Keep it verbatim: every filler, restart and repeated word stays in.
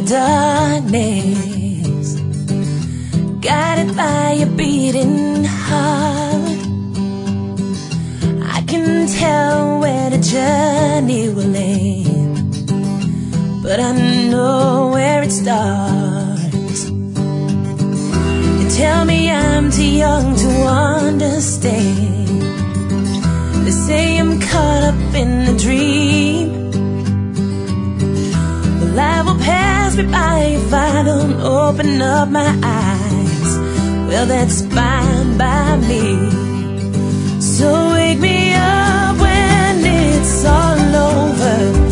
darkness, guided by your beating heart. I can tell where the journey will end, but I know where it starts. You tell me I'm too young to understand. They say I'm caught up in a dream. Well, life will pass me by if I don't open up my eyes. Well, that's fine by me. So wake me up when it's all over.